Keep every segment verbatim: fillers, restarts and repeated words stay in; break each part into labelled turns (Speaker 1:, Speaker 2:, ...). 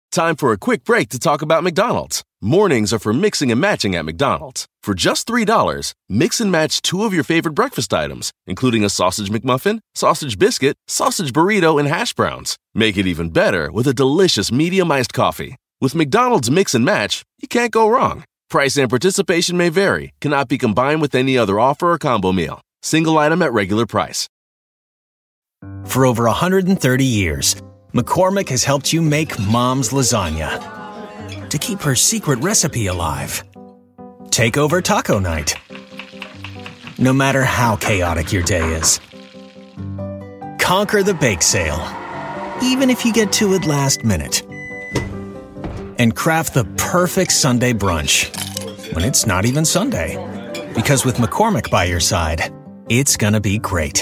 Speaker 1: Time for a quick break to talk about McDonald's. Mornings are for mixing and matching at McDonald's. For just three dollars, mix and match two of your favorite breakfast items, including a sausage McMuffin, sausage biscuit, sausage burrito, and hash browns. Make it even better with a delicious medium iced coffee. With McDonald's Mix and Match, you can't go wrong. Price and participation may vary, cannot be combined with any other offer or combo meal. Single item at regular price.
Speaker 2: For over one hundred thirty years, McCormick has helped you make Mom's lasagna to keep her secret recipe alive. Take over taco night, no matter how chaotic your day is. Conquer the bake sale, even if you get to it last minute. And craft the perfect Sunday brunch when it's not even Sunday. Because with McCormick by your side, it's gonna be great.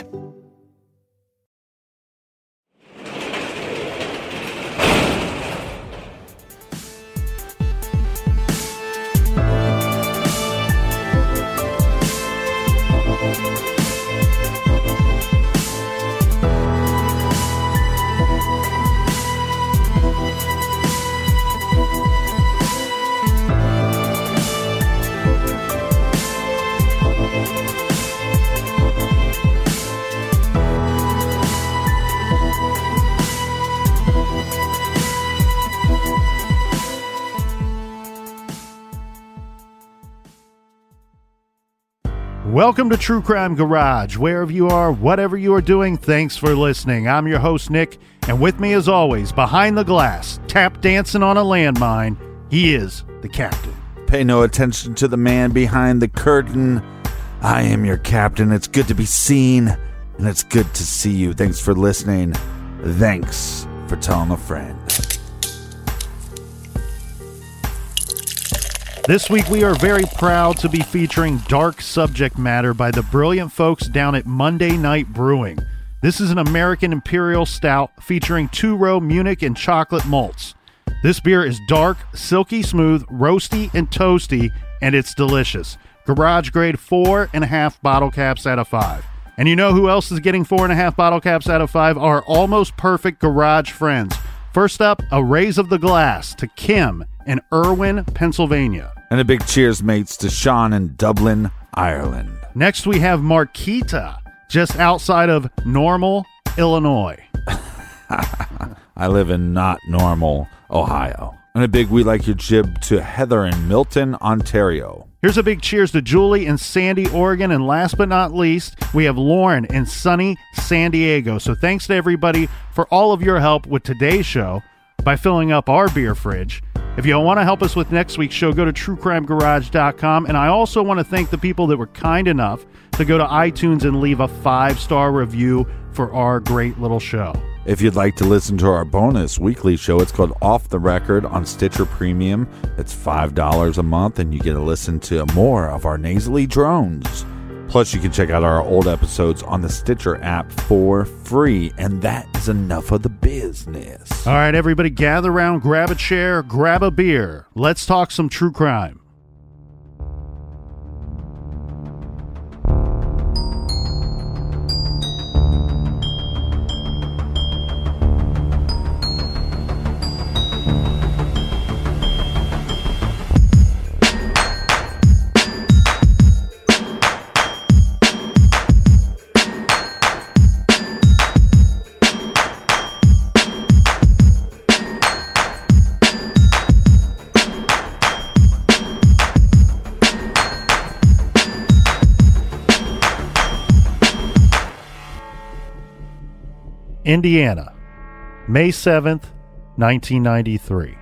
Speaker 3: Welcome to True Crime Garage. Wherever you are, whatever you are doing, thanks for listening. I'm your host, Nick, and with me as always, behind the glass, tap dancing on a landmine, he is the captain.
Speaker 4: Pay no attention to the man behind the curtain. I am your captain. It's good to be seen, and it's good to see you. Thanks for listening. Thanks for telling a friend.
Speaker 3: This week we are very proud to be featuring Dark Subject Matter by the brilliant folks down at Monday Night Brewing. This is an American Imperial Stout featuring two-row Munich and chocolate malts. This beer is dark, silky smooth, roasty, and toasty, and it's delicious. Garage grade four and a half bottle caps out of five. And you know who else is getting four and a half bottle caps out of five? Our almost perfect garage friends. First up, a raise of the glass to Kim in Irwin, Pennsylvania.
Speaker 4: And a big cheers, mates, to Sean in Dublin, Ireland.
Speaker 3: Next, we have Marquita, just outside of Normal, Illinois.
Speaker 4: I live in not normal, Ohio. And a big we like your jib to Heather in Milton, Ontario.
Speaker 3: Here's a big cheers to Julie in Sandy, Oregon. And last but not least, we have Lauren in sunny San Diego. So thanks to everybody for all of your help with today's show by filling up our beer fridge. If you want to help us with next week's show, go to true crime garage dot com. And I also want to thank the people that were kind enough to go to iTunes and leave a five-star review for our great little show.
Speaker 4: If you'd like to listen to our bonus weekly show, it's called Off the Record on Stitcher Premium. It's five dollars a month, and you get to listen to more of our nasally drones. Plus, you can check out our old episodes on the Stitcher app for free. And that is enough of the business.
Speaker 3: All right, everybody, gather around, grab a chair, grab a beer. Let's talk some true crime. Indiana, May seventh, nineteen ninety-three.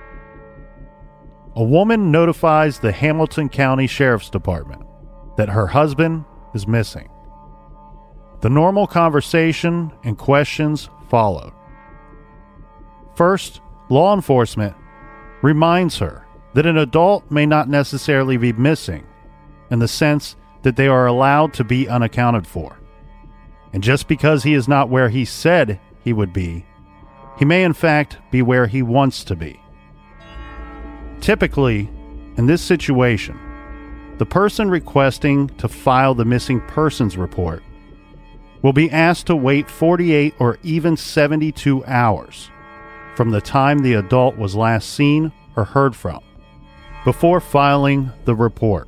Speaker 3: A woman notifies the Hamilton County Sheriff's Department that her husband is missing. The normal conversation and questions follow. First, law enforcement reminds her that an adult may not necessarily be missing in the sense that they are allowed to be unaccounted for. And just because he is not where he said he would be, he may in fact be where he wants to be. Typically, in this situation, the person requesting to file the missing persons report will be asked to wait forty-eight or even seventy-two hours from the time the adult was last seen or heard from, before filing the report.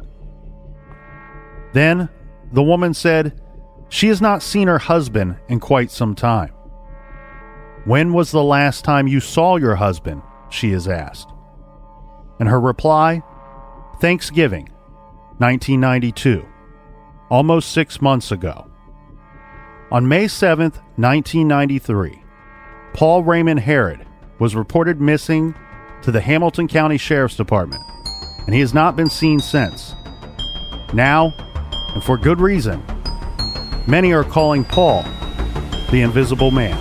Speaker 3: Then, the woman said she has not seen her husband in quite some time. When was the last time you saw your husband? She is asked. And her reply, Thanksgiving, nineteen ninety-two, almost six months ago. On May seventh, nineteen ninety-three, Paul Raymond Herod was reported missing to the Hamilton County Sheriff's Department, and he has not been seen since. Now, and for good reason, many are calling Paul the Invisible Man.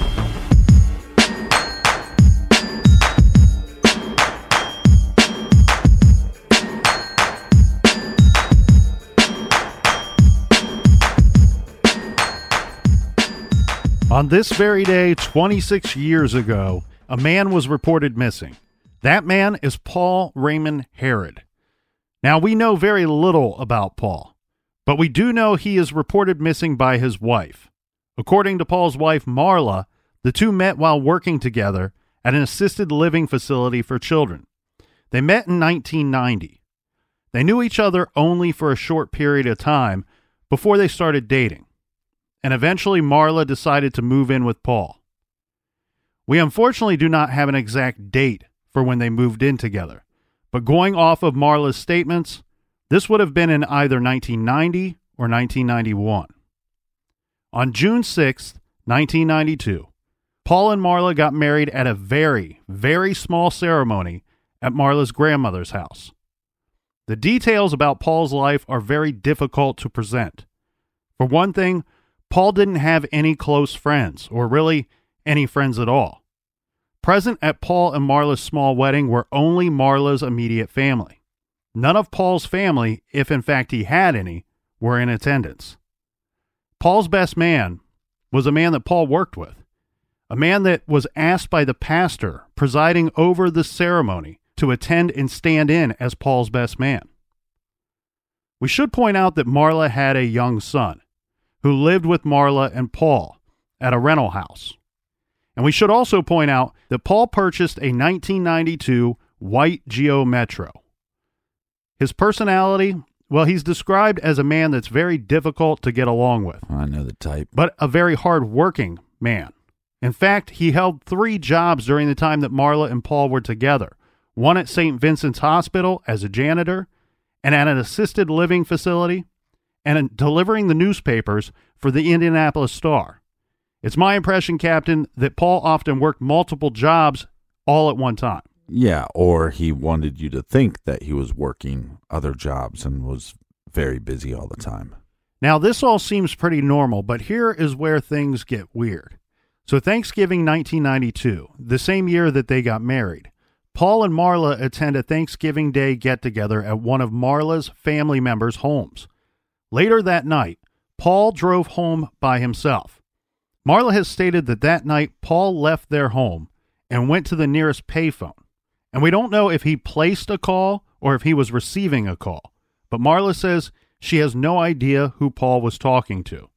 Speaker 3: On this very day, twenty-six years ago, a man was reported missing. That man is Paul Raymond Herod. Now, we know very little about Paul, but we do know he is reported missing by his wife. According to Paul's wife, Marla, the two met while working together at an assisted living facility for children. They met in nineteen ninety. They knew each other only for a short period of time before they started dating. And eventually Marla decided to move in with Paul. We unfortunately do not have an exact date for when they moved in together, but going off of Marla's statements, this would have been in either nineteen ninety or nineteen ninety-one. On June sixth, nineteen ninety-two, Paul and Marla got married at a very, very small ceremony at Marla's grandmother's house. The details about Paul's life are very difficult to present. For one thing, Paul didn't have any close friends, or really any friends at all. Present at Paul and Marla's small wedding were only Marla's immediate family. None of Paul's family, if in fact he had any, were in attendance. Paul's best man was a man that Paul worked with, a man that was asked by the pastor presiding over the ceremony to attend and stand in as Paul's best man. We should point out that Marla had a young son who lived with Marla and Paul at a rental house. And we should also point out that Paul purchased a nineteen ninety-two white Geo Metro. His personality, well, he's described as a man that's very difficult to get along with.
Speaker 4: I know the type.
Speaker 3: But a very hard-working man. In fact, he held three jobs during the time that Marla and Paul were together. One at Saint Vincent's Hospital as a janitor, and at an assisted living facility, and delivering the newspapers for the Indianapolis Star. It's my impression, Captain, that Paul often worked multiple jobs all at one time.
Speaker 4: Yeah, or he wanted you to think that he was working other jobs and was very busy all the time.
Speaker 3: Now, this all seems pretty normal, but here is where things get weird. So Thanksgiving nineteen ninety-two, the same year that they got married, Paul and Marla attend a Thanksgiving Day get-together at one of Marla's family members' homes. Later that night, Paul drove home by himself. Marla has stated that that night Paul left their home and went to the nearest payphone. And we don't know if he placed a call or if he was receiving a call. But Marla says she has no idea who Paul was talking to.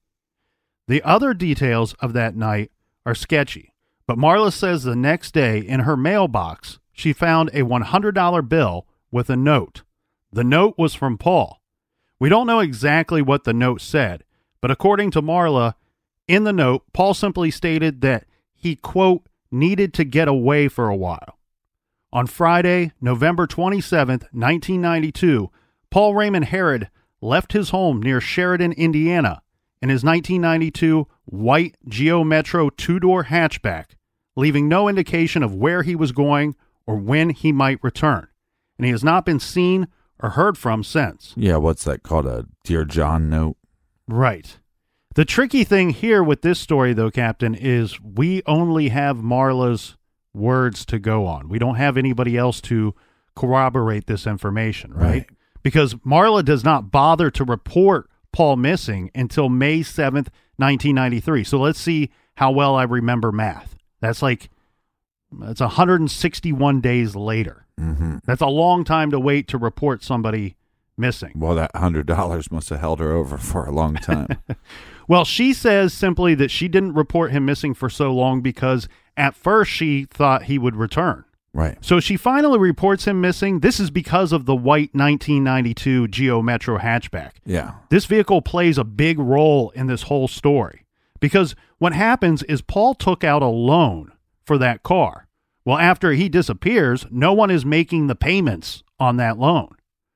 Speaker 3: The other details of that night are sketchy. But Marla says the next day in her mailbox, she found a one hundred dollar bill with a note. The note was from Paul. We don't know exactly what the note said, but according to Marla, in the note, Paul simply stated that he, quote, needed to get away for a while. On Friday, November twenty-seventh, nineteen ninety-two, Paul Raymond Herod left his home near Sheridan, Indiana, in his nineteen ninety-two white Geo Metro two-door hatchback, leaving no indication of where he was going or when he might return, and he has not been seen or heard from since.
Speaker 4: Yeah, what's that called? A Dear John note?
Speaker 3: Right. The tricky thing here with this story, though, Captain, is we only have Marla's words to go on. We don't have anybody else to corroborate this information, right? right? Because Marla does not bother to report Paul missing until May seventh, nineteen ninety-three. So let's see how well I remember math. That's like, that's one hundred sixty-one days later.
Speaker 4: Mm-hmm.
Speaker 3: That's a long time to wait to report somebody missing.
Speaker 4: Well, that one hundred dollars must have held her over for a long time.
Speaker 3: Well, she says simply that she didn't report him missing for so long because at first she thought he would return.
Speaker 4: Right.
Speaker 3: So she finally reports him missing. This is because of the white nineteen ninety-two Geo Metro hatchback.
Speaker 4: Yeah.
Speaker 3: This vehicle plays a big role in this whole story because what happens is Paul took out a loan for that car. Well, after he disappears, no one is making the payments on that loan.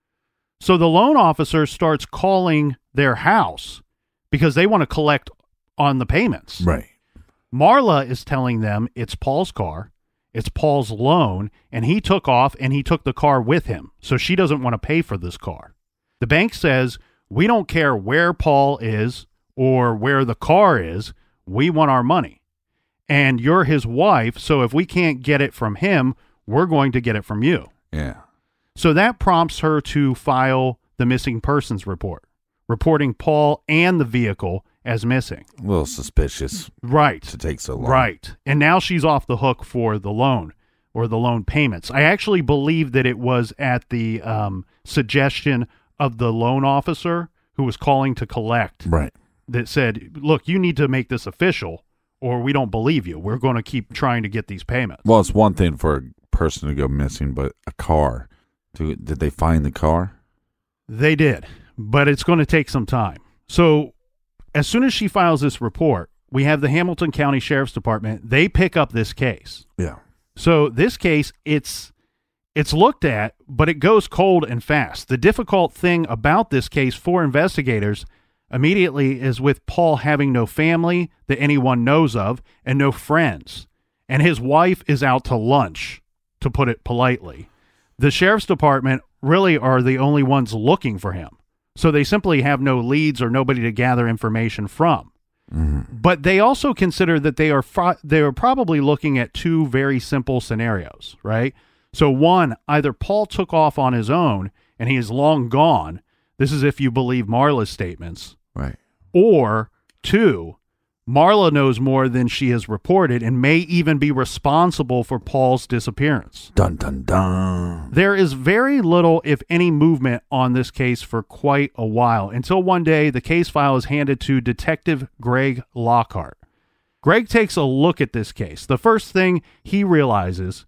Speaker 3: So the loan officer starts calling their house because they want to collect on the payments.
Speaker 4: Right.
Speaker 3: Marla is telling them it's Paul's car. It's Paul's loan, and he took off and he took the car with him. So she doesn't want to pay for this car. The bank says, we don't care where Paul is or where the car is. We want our money. And you're his wife, so if we can't get it from him, we're going to get it from you.
Speaker 4: Yeah.
Speaker 3: So that prompts her to file the missing persons report, reporting Paul and the vehicle as missing.
Speaker 4: A little suspicious.
Speaker 3: Right.
Speaker 4: To take so long.
Speaker 3: Right. And now she's off the hook for the loan or the loan payments. I actually believe that it was at the um, suggestion of the loan officer who was calling to collect.
Speaker 4: Right.
Speaker 3: That said, look, you need to make this official or we don't believe you. We're going to keep trying to get these payments.
Speaker 4: Well, it's one thing for a person to go missing, but a car. Do, did they find the car?
Speaker 3: They did, but it's going to take some time. So as soon as she files this report, we have the Hamilton County Sheriff's Department. They pick up this case.
Speaker 4: Yeah.
Speaker 3: So this case, it's it's looked at, but it goes cold and fast. The difficult thing about this case for investigators immediately is with Paul having no family that anyone knows of and no friends. And his wife is out to lunch, to put it politely. The Sheriff's Department really are the only ones looking for him. So they simply have no leads or nobody to gather information from. Mm-hmm. But they also consider that they are fr- they are probably looking at two very simple scenarios, right? So one, either Paul took off on his own and he is long gone. This is if you believe Marla's statements.
Speaker 4: Right.
Speaker 3: Or two, Marla knows more than she has reported and may even be responsible for Paul's disappearance.
Speaker 4: Dun, dun, dun.
Speaker 3: There is very little, if any, movement on this case for quite a while, until one day the case file is handed to Detective Greg Lockhart. Greg takes a look at this case. The first thing he realizes,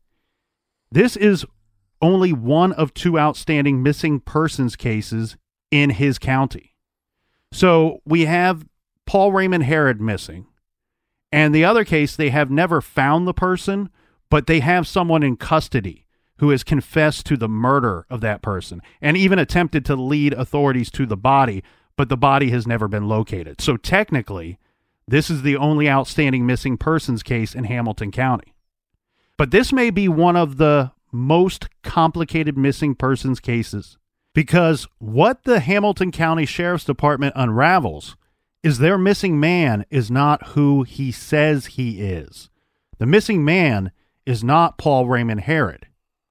Speaker 3: this is only one of two outstanding missing persons cases in his county. So we have Paul Raymond Herod missing. And the other case, they have never found the person, but they have someone in custody who has confessed to the murder of that person and even attempted to lead authorities to the body, but the body has never been located. So technically, this is the only outstanding missing persons case in Hamilton County. But this may be one of the most complicated missing persons cases because what the Hamilton County Sheriff's Department unravels is their missing man is not who he says he is. The missing man is not Paul Raymond Herod.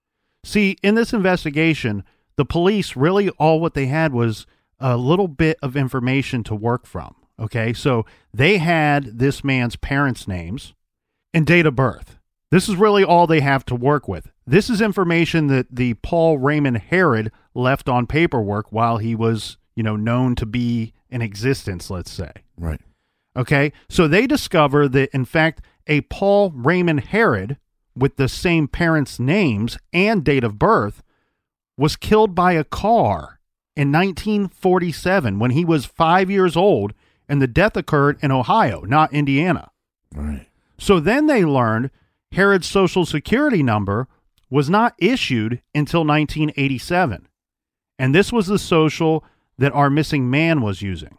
Speaker 3: See, in this investigation, the police really all what they had was a little bit of information to work from. Okay, so they had this man's parents' names and date of birth. This is really all they have to work with. This is information that the Paul Raymond Herod left on paperwork while he was, you know, known to be in existence, let's say.
Speaker 4: Right.
Speaker 3: Okay, so they discover that, in fact, a Paul Raymond Herod with the same parents' names and date of birth was killed by a car in nineteen forty-seven when he was five years old, and the death occurred in Ohio, not Indiana.
Speaker 4: Right.
Speaker 3: So then they learned Herod's social security number was not issued until nineteen eighty-seven. And this was the social that our missing man was using.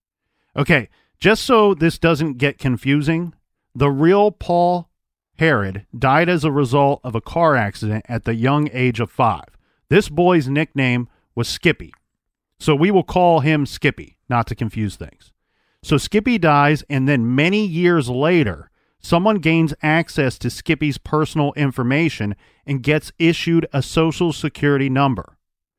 Speaker 3: Okay, just so this doesn't get confusing, the real Paul Herod died as a result of a car accident at the young age of five. This boy's nickname was Skippy. So we will call him Skippy, not to confuse things. So Skippy dies, and then many years later, someone gains access to Skippy's personal information and gets issued a social security number.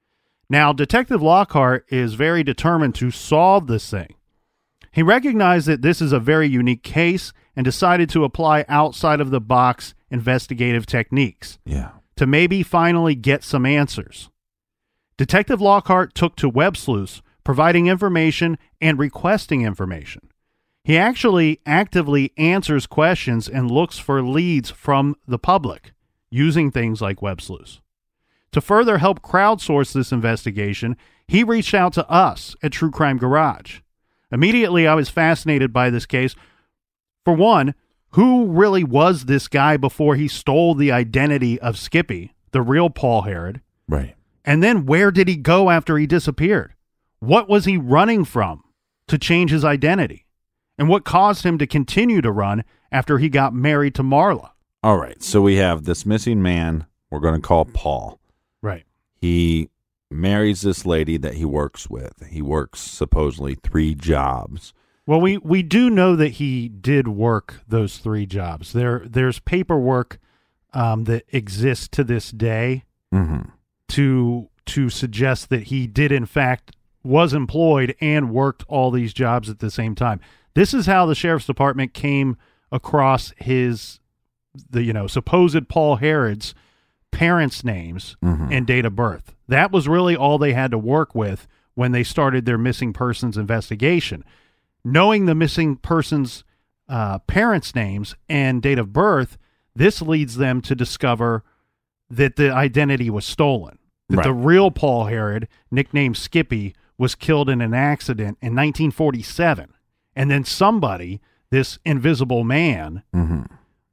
Speaker 3: Now, Detective Lockhart is very determined to solve this thing. He recognized that this is a very unique case and decided to apply outside-of-the-box investigative techniques
Speaker 4: Yeah.
Speaker 3: to maybe finally get some answers. Detective Lockhart took to web sleuths, providing information and requesting information. He actually actively answers questions and looks for leads from the public using things like Web Sleuths. To further help crowdsource this investigation, he reached out to us at True Crime Garage. Immediately, I was fascinated by this case. For one, who really was this guy before he stole the identity of Skippy, the real Paul Herod?
Speaker 4: Right.
Speaker 3: And then where did he go after he disappeared? What was he running from to change his identity? And what caused him to continue to run after he got married to Marla?
Speaker 4: All right. So we have this missing man we're going to call Paul.
Speaker 3: Right.
Speaker 4: He marries this lady that he works with. He works supposedly three jobs.
Speaker 3: Well, we, we do know that he did work those three jobs. There There's paperwork um, that exists to this day
Speaker 4: Mm-hmm.
Speaker 3: to to suggest that he did, in fact, was employed and worked all these jobs at the same time. This is how the sheriff's department came across his, the you know, supposed Paul Herod's parents' names
Speaker 4: Mm-hmm.
Speaker 3: and date of birth. That was really all they had to work with when they started their missing persons investigation. Knowing the missing person's uh, parents' names and date of birth, this leads them to discover that the identity was stolen. That
Speaker 4: Right.
Speaker 3: the real Paul Herod, nicknamed Skippy, was killed in an accident in nineteen forty-seven. And then somebody, this invisible man,
Speaker 4: Mm-hmm.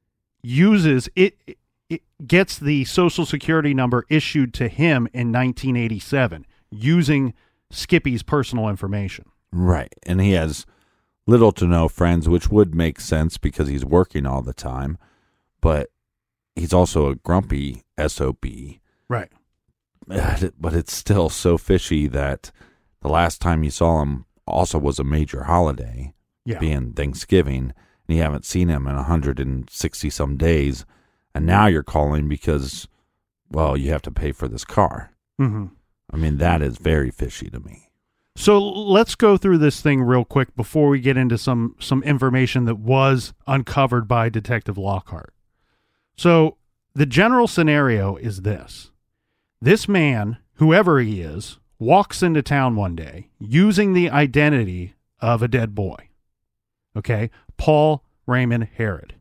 Speaker 3: uses it, it gets the social security number issued to him in nineteen eighty-seven using Skippy's personal information.
Speaker 4: Right. And he has little to no friends, which would make sense because he's working all the time. But he's also a grumpy S O B.
Speaker 3: Right.
Speaker 4: But it's still so fishy that the last time you saw him also was a major holiday,
Speaker 3: Yeah.
Speaker 4: being Thanksgiving, and you haven't seen him in one hundred sixty some days. And now you're calling because, well, you have to pay for this car.
Speaker 3: Mm-hmm.
Speaker 4: I mean, that is very fishy to me.
Speaker 3: So let's go through this thing real quick before we get into some some information that was uncovered by Detective Lockhart. So the general scenario is this. This man, whoever he is, walks into town one day using the identity of a dead boy. Okay? Paul Raymond Herod.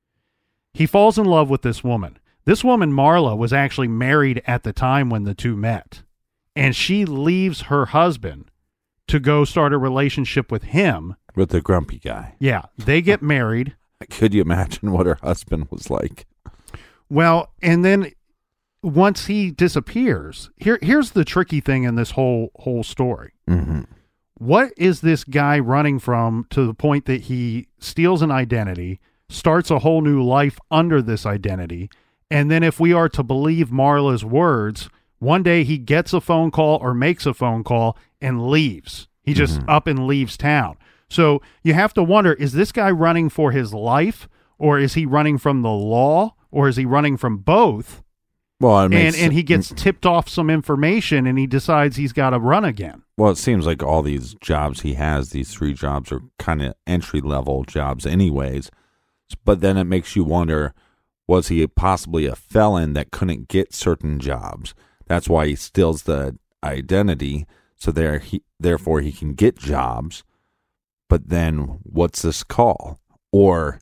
Speaker 3: He falls in love with this woman. This woman, Marla, was actually married at the time when the two met. And she leaves her husband to go start a relationship with him.
Speaker 4: With the grumpy guy.
Speaker 3: Yeah, they get married.
Speaker 4: Could you imagine what her husband was like?
Speaker 3: Well, and then once he disappears, here here's the tricky thing in this whole whole story.
Speaker 4: Mm-hmm.
Speaker 3: What is this guy running from to the point that he steals an identity, starts a whole new life under this identity, and then if we are to believe Marla's words, one day he gets a phone call or makes a phone call and leaves. He just
Speaker 4: Mm-hmm.
Speaker 3: up and leaves town. So you have to wonder, is this guy running for his life, or is he running from the law, or is he running from both?
Speaker 4: Well, it
Speaker 3: And
Speaker 4: makes,
Speaker 3: and he gets tipped off some information and he decides he's got to run again.
Speaker 4: well, it seems like all these jobs he has, these three jobs, are kind of entry level jobs, anyways. But then it makes you wonder: was he possibly a felon that couldn't get certain jobs? That's why he steals the identity, so there he therefore he can get jobs. But then, what's this call? Or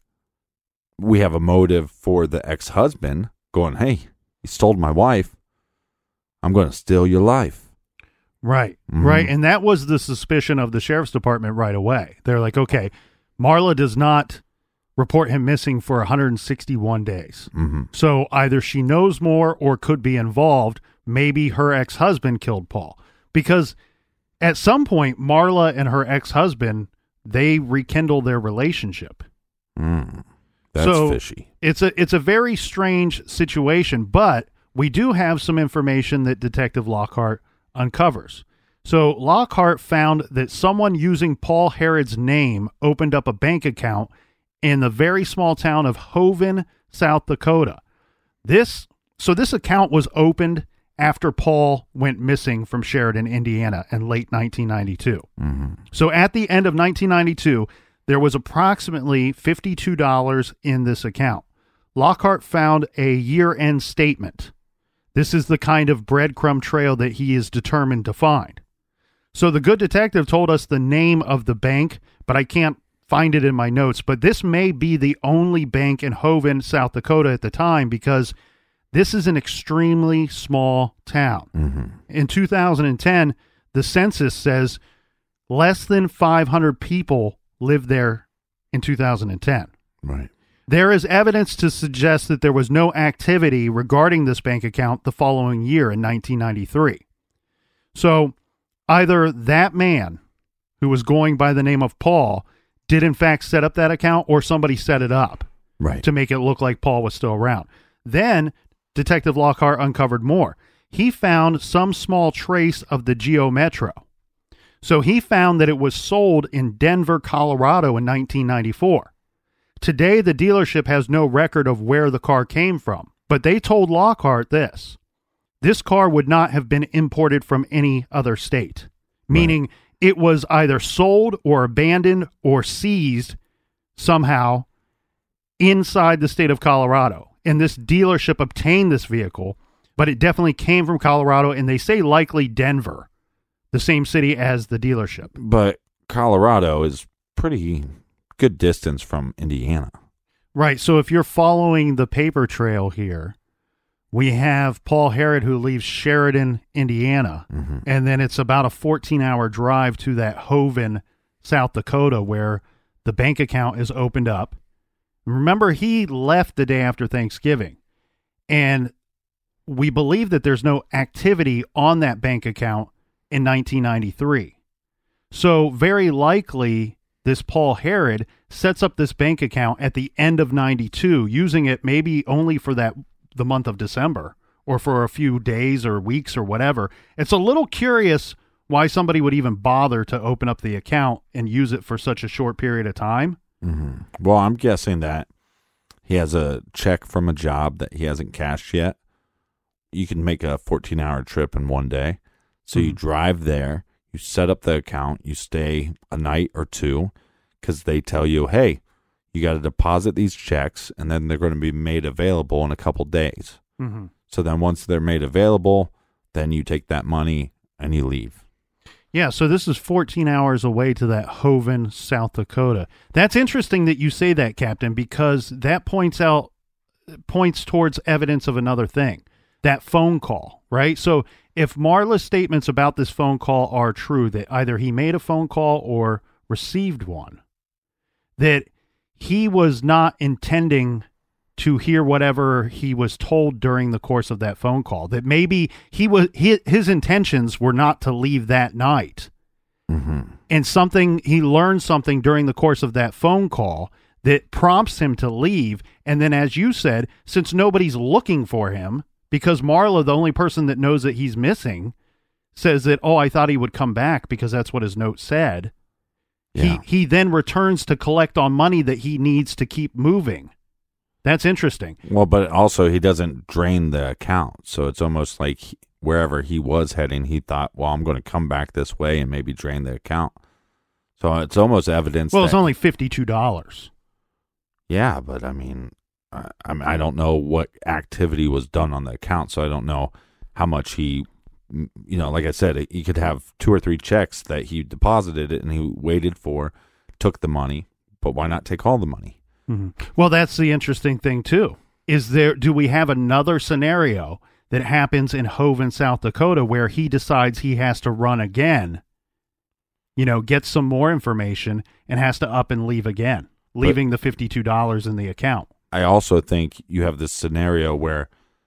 Speaker 4: we have a motive for the ex-husband going, "Hey, you stole my wife. I'm going to steal your life."
Speaker 3: Right,
Speaker 4: Mhm.
Speaker 3: right. And that was the suspicion of the sheriff's department right away. They're like, okay, Marla does not report him missing for one hundred sixty-one days.
Speaker 4: Mm-hmm.
Speaker 3: So either she knows more or could be involved. Maybe her ex-husband killed Paul. Because at some point, Marla and her ex-husband, they rekindle their relationship.
Speaker 4: Mm. That's
Speaker 3: So,
Speaker 4: fishy.
Speaker 3: It's a it's a very strange situation, but we do have some information that Detective Lockhart uncovers. So Lockhart found that someone using Paul Herod's name opened up a bank account in the very small town of Hoven, South Dakota. This so this account was opened after Paul went missing from Sheridan, Indiana in late nineteen ninety-two.
Speaker 4: Mm-hmm.
Speaker 3: So at the end of nineteen ninety-two, there was approximately fifty-two dollars in this account. Lockhart found a year-end statement. This is the kind of breadcrumb trail that he is determined to find. So the good detective told us the name of the bank, but I can't find it in my notes, but this may be the only bank in Hoven, South Dakota at the time, because this is an extremely small town.
Speaker 4: Mm-hmm.
Speaker 3: In two thousand ten, the census says less than five hundred people lived there in two thousand ten.
Speaker 4: Right.
Speaker 3: There is evidence to suggest that there was no activity regarding this bank account the following year in nineteen ninety-three. So either that man, who was going by the name of Paul, did in fact set up that account, or somebody set it up
Speaker 4: Right.
Speaker 3: to make it look like Paul was still around. Then Detective Lockhart uncovered more. He found some small trace of the Geo Metro. So he found that it was sold in Denver, Colorado in nineteen ninety-four. Today, the dealership has no record of where the car came from, but they told Lockhart this. This car would not have been imported from any other state, meaning right. it was either sold or abandoned or seized somehow inside the state of Colorado. And this dealership obtained this vehicle, but it definitely came from Colorado, and they say likely Denver, the same city as the dealership.
Speaker 4: But Colorado is pretty good distance from Indiana.
Speaker 3: Right. So if you're following the paper trail here, we have Paul Herod, who leaves Sheridan, Indiana,
Speaker 4: mm-hmm.
Speaker 3: and then it's about a fourteen-hour drive to that Hoven, South Dakota, where the bank account is opened up. Remember, he left the day after Thanksgiving, and we believe that there's no activity on that bank account in nineteen ninety-three. So very likely this Paul Herod sets up this bank account at the end of ninety-two, using it maybe only for that the month of December or for a few days or weeks or whatever. It's a little curious why somebody would even bother to open up the account and use it for such a short period of time.
Speaker 4: Mm-hmm. Well, I'm guessing that he has a check from a job that he hasn't cashed yet. You can make a fourteen-hour trip in one day. So mm-hmm. you drive there, you set up the account, you stay a night or two, because they tell you, hey, you got to deposit these checks, and then they're going to be made available in a couple days.
Speaker 3: Mm-hmm.
Speaker 4: So then once they're made available, then you take that money and you leave.
Speaker 3: Yeah, so this is fourteen hours away to that Hoven, South Dakota. That's interesting that you say that, Captain, because that points out points towards evidence of another thing, that phone call, right? So if Marla's statements about this phone call are true, that either he made a phone call or received one, that he was not intending to hear whatever he was told during the course of that phone call, that maybe he was his, his intentions were not to leave that night.
Speaker 4: Mm-hmm.
Speaker 3: And something, he learned something during the course of that phone call that prompts him to leave. And then, as you said, since nobody's looking for him, because Marla, the only person that knows that he's missing, says that, oh, I thought he would come back because that's what his note said.
Speaker 4: Yeah.
Speaker 3: He he then returns to collect on money that he needs to keep moving. That's interesting.
Speaker 4: Well, but also he doesn't drain the account. So it's almost like he, wherever he was heading, he thought, well, I'm going to come back this way and maybe drain the account. So it's almost evidence.
Speaker 3: Well,
Speaker 4: that,
Speaker 3: it's only fifty-two dollars.
Speaker 4: Yeah, but I mean, I, I mean, I don't know what activity was done on the account. So I don't know how much he, you know, like I said, he could have two or three checks that he deposited it and he waited for, took the money, but why not take all the money?
Speaker 3: Mm-hmm. Well, that's the interesting thing too. Is there, do we have another scenario that happens in Hoven, South Dakota, where he decides he has to run again, you know, get some more information and has to up and leave again, leaving but the fifty-two dollars in the account?
Speaker 4: I also think you have this scenario where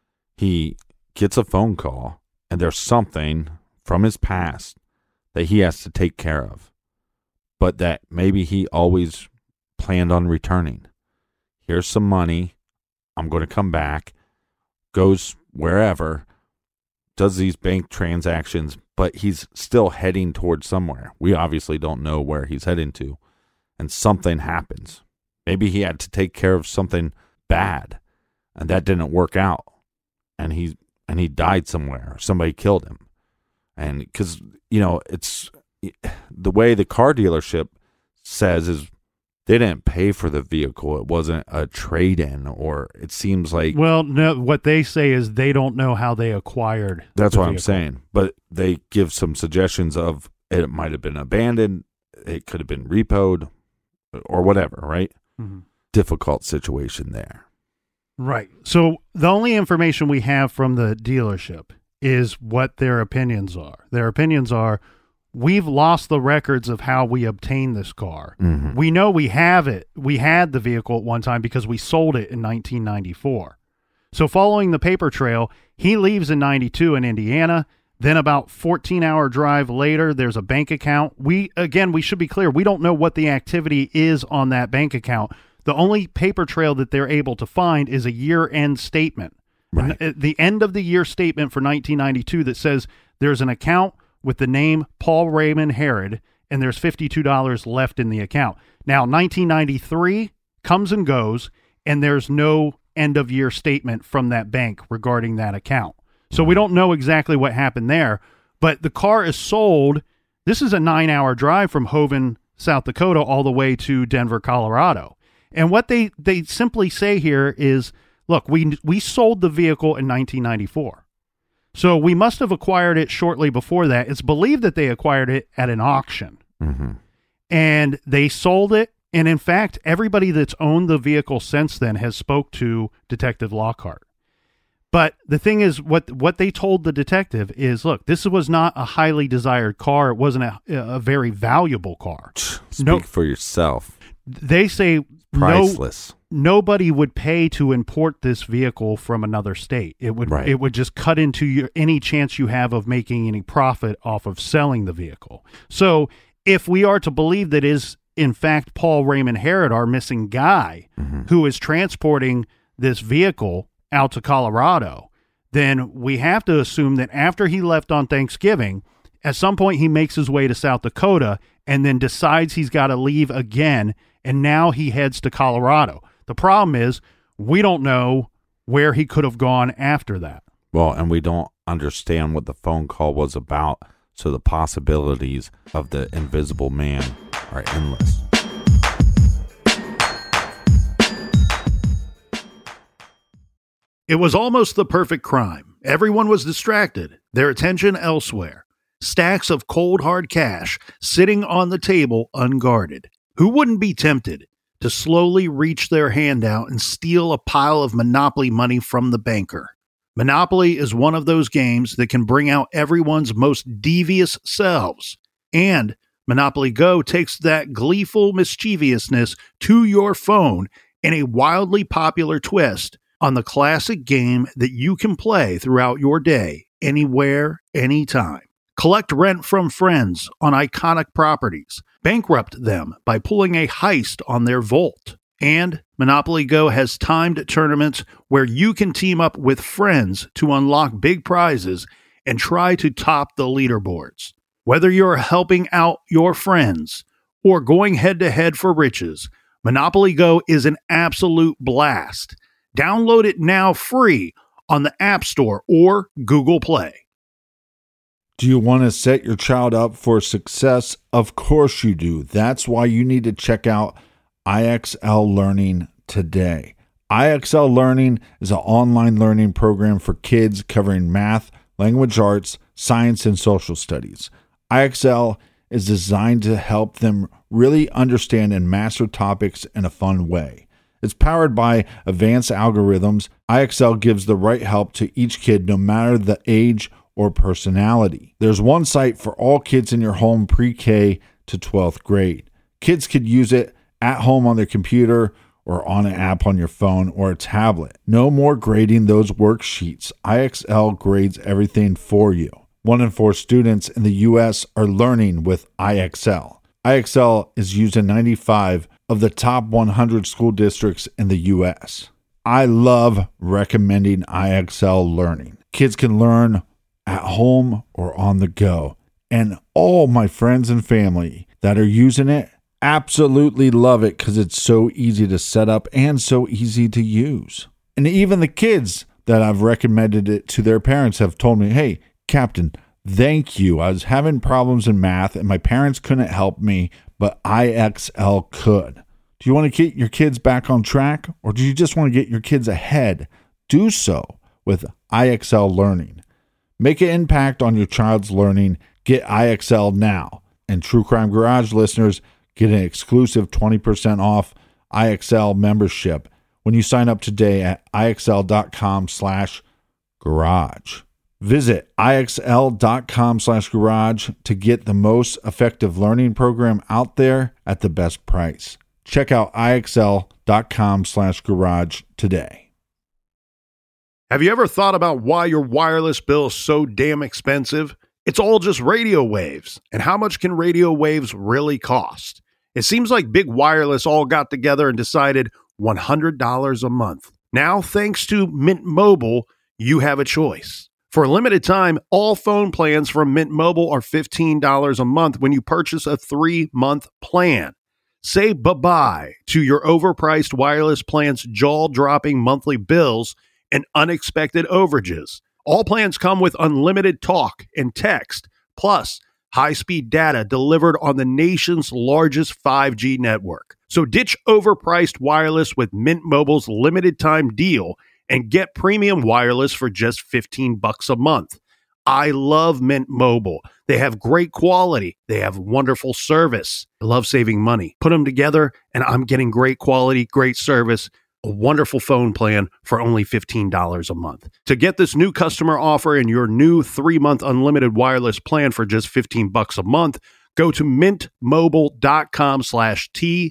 Speaker 4: he gets a phone call and there's something from his past that he has to take care of, but that maybe he always planned on returning. Here's some money. I'm going to come back. Goes wherever. Does these bank transactions, but he's still heading towards somewhere. We obviously don't know where he's heading to. And something happens. Maybe he had to take care of something bad, and that didn't work out. And he and he died somewhere. Somebody killed him. And because, you know, it's the way the car dealership says is, they didn't pay for the vehicle. It wasn't a trade-in, or it seems like...
Speaker 3: Well, no, what they say is they don't know how they acquired
Speaker 4: That's what
Speaker 3: vehicle.
Speaker 4: I'm saying. But they give some suggestions of it might have been abandoned. It could have been repoed. or whatever, right?
Speaker 3: Mm-hmm.
Speaker 4: Difficult situation there.
Speaker 3: Right. So the only information we have from the dealership is what their opinions are. Their opinions are, we've lost the records of how we obtained this car.
Speaker 4: Mm-hmm.
Speaker 3: We know we have it. We had the vehicle at one time because we sold it in nineteen ninety-four. So following the paper trail, he leaves in ninety-two in Indiana. Then about fourteen hour drive later, there's a bank account. We, again, we should be clear. We don't know what the activity is on that bank account. The only paper trail that they're able to find is a year-end statement.
Speaker 4: Right.
Speaker 3: The end of the year statement for nineteen ninety-two that says there's an account with the name Paul Raymond Herod, and there's fifty-two dollars left in the account. Now, nineteen ninety-three comes and goes, and there's no end-of-year statement from that bank regarding that account. So we don't know exactly what happened there, but the car is sold. This is a nine-hour drive from Hoven, South Dakota, all the way to Denver, Colorado. And what they, they simply say here is, look, we we sold the vehicle in nineteen ninety-four. So we must have acquired it shortly before that. It's believed that they acquired it at an auction.
Speaker 4: Mm-hmm.
Speaker 3: And they sold it. And in fact, everybody that's owned the vehicle since then has spoke to Detective Lockhart. But the thing is, what what they told the detective is, look, this was not a highly desired car. It wasn't a, a very valuable car.
Speaker 4: Speak
Speaker 3: no,
Speaker 4: for yourself.
Speaker 3: They say
Speaker 4: Priceless.
Speaker 3: No, nobody would pay to import this vehicle from another state. It would
Speaker 4: Right.
Speaker 3: it would just cut into your, any chance you have of making any profit off of selling the vehicle. So if we are to believe that is in fact Paul Raymond Herod, our missing guy,
Speaker 4: Mm-hmm.
Speaker 3: who is transporting this vehicle out to Colorado, then we have to assume that after he left on Thanksgiving, at some point he makes his way to South Dakota and then decides he's got to leave again, and now he heads to Colorado. The problem is we don't know where he could have gone after that.
Speaker 4: Well, and we don't understand what the phone call was about, so the possibilities of the invisible man are endless.
Speaker 3: It was almost the perfect crime. Everyone was distracted, their attention elsewhere. Stacks of cold hard cash sitting on the table unguarded. Who wouldn't be tempted to slowly reach their hand out and steal a pile of Monopoly money from the banker? Monopoly is one of those games that can bring out everyone's most devious selves. And Monopoly Go takes that gleeful mischievousness to your phone in a wildly popular twist on the classic game that you can play throughout your day, anywhere, anytime. Collect rent from friends on iconic properties. Bankrupt them by pulling a heist on their vault. And Monopoly Go has timed tournaments where you can team up with friends to unlock big prizes and try to top the leaderboards. Whether you're helping out your friends or going head-to-head for riches, Monopoly Go is an absolute blast. Download it now free on the App Store or Google Play.
Speaker 4: Do you want to set your child up for success? Of course you do. That's why you need to check out I X L Learning today. I X L Learning is an online learning program for kids covering math, language arts, science, and social studies. I X L is designed to help them really understand and master topics in a fun way. It's powered by advanced algorithms. I X L gives the right help to each kid, no matter the age or personality. There's one site for all kids in your home pre-K to twelfth grade. Kids could use it at home on their computer or on an app on your phone or a tablet. No more grading those worksheets. I X L grades everything for you. One in four students in the U S are learning with I X L. I X L is used in ninety-five of the top one hundred school districts in the U S. I love recommending I X L Learning. Kids can learn at home or on the go. And all my friends and family that are using it absolutely love it because it's so easy to set up and so easy to use. And even the kids that I've recommended it to their parents have told me, hey, Captain, thank you. I was having problems in math and my parents couldn't help me, but I X L could. Do you want to get your kids back on track, or do you just want to get your kids ahead? Do so with I X L Learning. Make an impact on your child's learning. Get I X L now. And True Crime Garage listeners Get an exclusive twenty percent off I X L membership when you sign up today at IXL.com slash garage. Visit IXL.com slash garage to get the most effective learning program out there at the best price. Check out IXL.com slash garage today.
Speaker 3: Have you ever thought about why your wireless bill is so damn expensive? It's all just radio waves. And how much can radio waves really cost? It seems like Big Wireless all got together and decided one hundred dollars a month. Now, thanks to Mint Mobile, you have a choice. For a limited time, all phone plans from Mint Mobile are fifteen dollars a month when you purchase a three-month plan. Say bye-bye to your overpriced wireless plan's jaw-dropping monthly bills and unexpected overages. All plans come with unlimited talk and text, plus high-speed data delivered on the nation's largest five G network. So ditch overpriced wireless with Mint Mobile's limited-time deal and get premium wireless for just fifteen bucks a month. I love Mint Mobile. They have great quality. They have wonderful service. I love saving money. Put them together, and I'm getting great quality, great service, a wonderful phone plan for only fifteen dollars a month. To get this new customer offer and your new three-month unlimited wireless plan for just fifteen bucks a month, go to mintmobile.com slash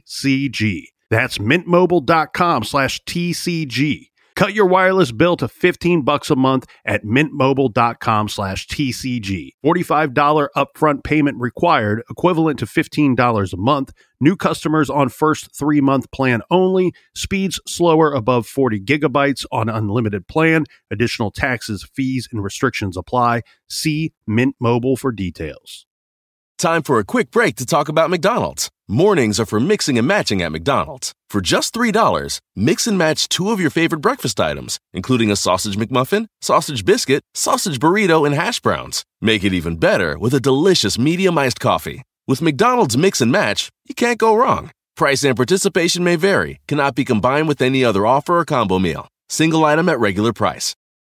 Speaker 3: TCG. That's mintmobile.com slash TCG. Cut your wireless bill to fifteen bucks a month at mintmobile.com slash TCG. forty-five dollars upfront payment required, equivalent to fifteen dollars a month. New customers on first three-month plan only. Speeds slower above forty gigabytes on unlimited plan. Additional taxes, fees, and restrictions apply. See Mint Mobile for details.
Speaker 1: Time for a quick break to talk about McDonald's. Mornings are for mixing and matching at McDonald's. For just three dollars, mix and match two of your favorite breakfast items, including a sausage McMuffin, sausage biscuit, sausage burrito, and hash browns. Make it even better with a delicious medium iced coffee. With McDonald's Mix and Match, you can't go wrong. Price and participation may vary, cannot be combined with any other offer or combo meal. Single item at regular price.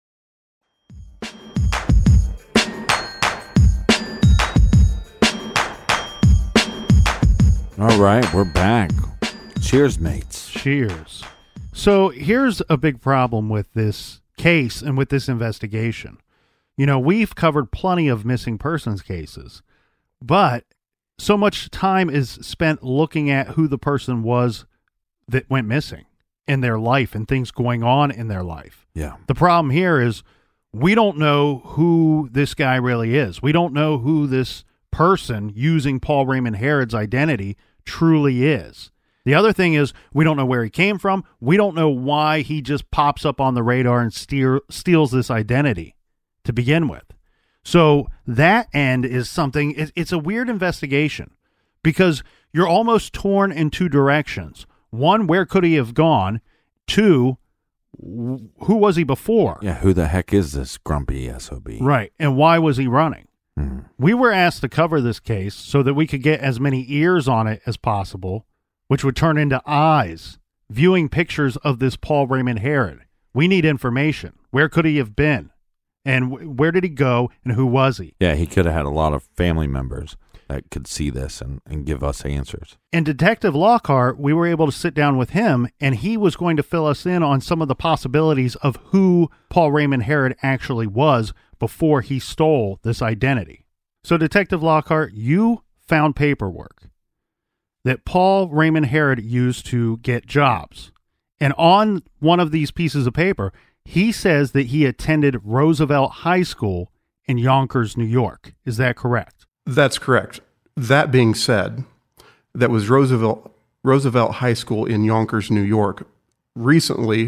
Speaker 4: All right, we're back. Cheers, mates.
Speaker 3: Cheers. So here's a big problem with this case and with this investigation. You know, we've covered plenty of missing persons cases, but so much time is spent looking at who the person was that went missing in their life and things going on in their life.
Speaker 4: Yeah.
Speaker 3: The problem here is we don't know who this guy really is. We don't know who this person using Paul Raymond Herrod's identity truly is. The other thing is we don't know where he came from. We don't know why he just pops up on the radar and steer, steals this identity to begin with. So that end is something, it, it's a weird investigation because you're almost torn in two directions. One, where could he have gone? Two, who was he before?
Speaker 4: Yeah, who the heck is this grumpy S O B?
Speaker 3: Right, and why was he running?
Speaker 4: Mm-hmm.
Speaker 3: We were asked to cover this case so that we could get as many ears on it as possible, which would turn into eyes, viewing pictures of this Paul Raymond Herrod. We need information. Where could he have been? And w- where did he go? And who was he?
Speaker 4: Yeah, he could have had a lot of family members that could see this and, and give us answers.
Speaker 3: And Detective Lockhart, we were able to sit down with him, and he was going to fill us in on some of the possibilities of who Paul Raymond Herrod actually was before he stole this identity. So, Detective Lockhart, you found paperwork that Paul Raymond Herrod used to get jobs. And on one of these pieces of paper, he says that he attended Roosevelt High School in Yonkers, New York. Is that correct?
Speaker 5: That's correct. That being said, that was Roosevelt Roosevelt High School in Yonkers, New York. Recently,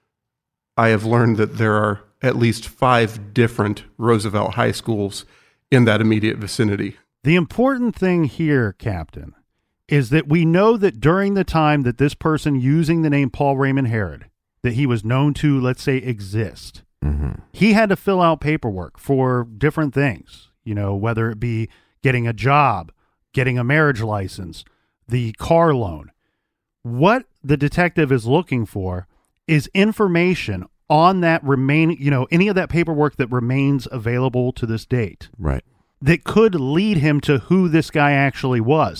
Speaker 5: I have learned that there are at least five different Roosevelt High Schools in that immediate vicinity.
Speaker 3: The important thing here, Captain, is that we know that during the time that this person using the name Paul Raymond Herrod, that he was known to, let's say, exist,
Speaker 4: mm-hmm.
Speaker 3: he had to fill out paperwork for different things, you know, whether it be getting a job, getting a marriage license, the car loan. What the detective is looking for is information on that remain, you know, any of that paperwork that remains available to this date.
Speaker 4: Right.
Speaker 3: That could lead him to who this guy actually was.